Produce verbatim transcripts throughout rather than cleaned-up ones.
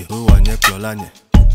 you. Who want your clolanye?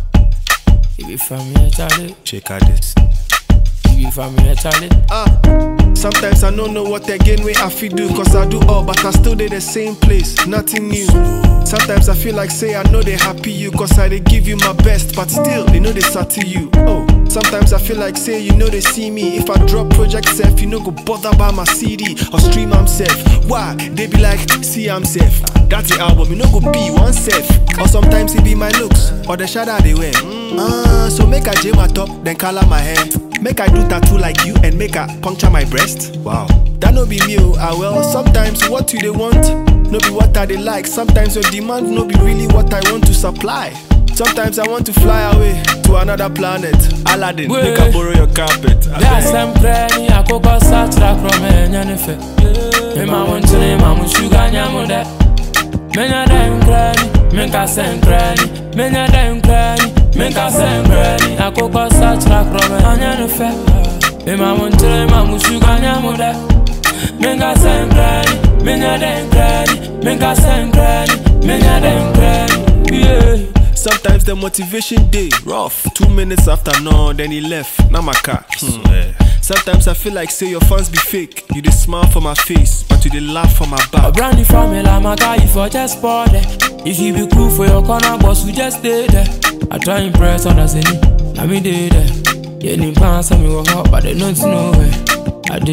If you from here, Charlie. Check out this. If you from here, Charlie. Ah. Sometimes I don't know what again way I feel do. Cause I do all but I still dey the same place. Nothing new. Sometimes I feel like say I know they happy you. Cause I they give you my best. But still they know they sati you. Oh. Sometimes I feel like say you know they see me. If I drop project self, you know go bother by my C D or stream I'm self. Why? They be like, see I'm self. That's the album, you know go be one self. Or sometimes it be my looks or the shadow they wear. Ah, uh, so make I jam my top, then color my hair. Make I do tattoo like you and make I puncture my breast. Wow, that no be me. Ah well, sometimes what you they want, no be what I they like. Sometimes your demand no be really what I want to supply. Sometimes I want to fly away to another planet. Aladdin, Wait. make I borrow your carpet. That's some cranny, I could go such a from any effect. My one to name, I'm sugar, I'm that. Many a damn cranny, make a send cranny. Many a damn cranny, make a send cranny. I could go such a from any effect. My one to name, I'm sugar, I'm that. Make a send cranny, many a damn cranny. Make a send cranny, many a damn cranny. Yeah. Sometimes the motivation day rough. Two minutes after no, then he left. Now my car. Hmm. Sometimes I feel like say your fans be fake. You dey smile for my face, but you dey laugh for my back. A brandy from me like my guy, if I just spot it. If you be cool for your corner, boss, we just stay there. I try impress others, any, I me did there. Yeah, ni pants and me walk out, but they don't know where I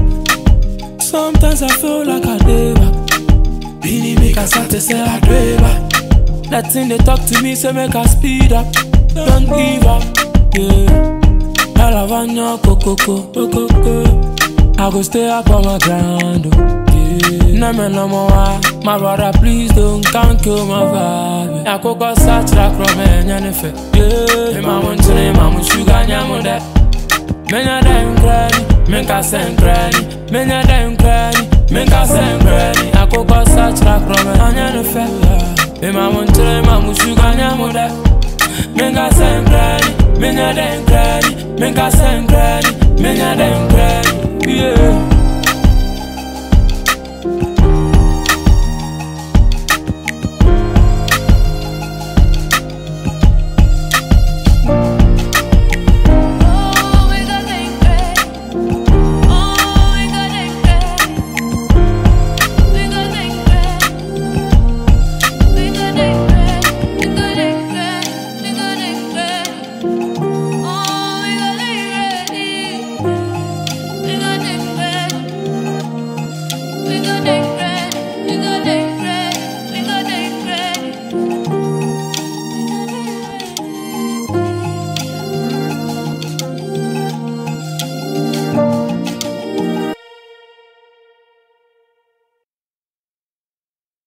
did. Sometimes I feel like I did back. Beanie make a start to say I did back. That thing they talk to me, so make us speed up. Don't give up, yeah. Alavanya coco coco coco. I go stay up on my ground, oh, yeah. No man no more, my brother, please don't can't kill my vibe. I go go such like from any effect, yeah. My one to name, I'm sugar, I'm that. Many a damn cranny, make a send cranny. Many a damn cranny, make a send cranny. I go go such like from any effect, yeah. Me ma want to I'm sugar, I'm that. Make a send cranny, make a damn cranny, make a send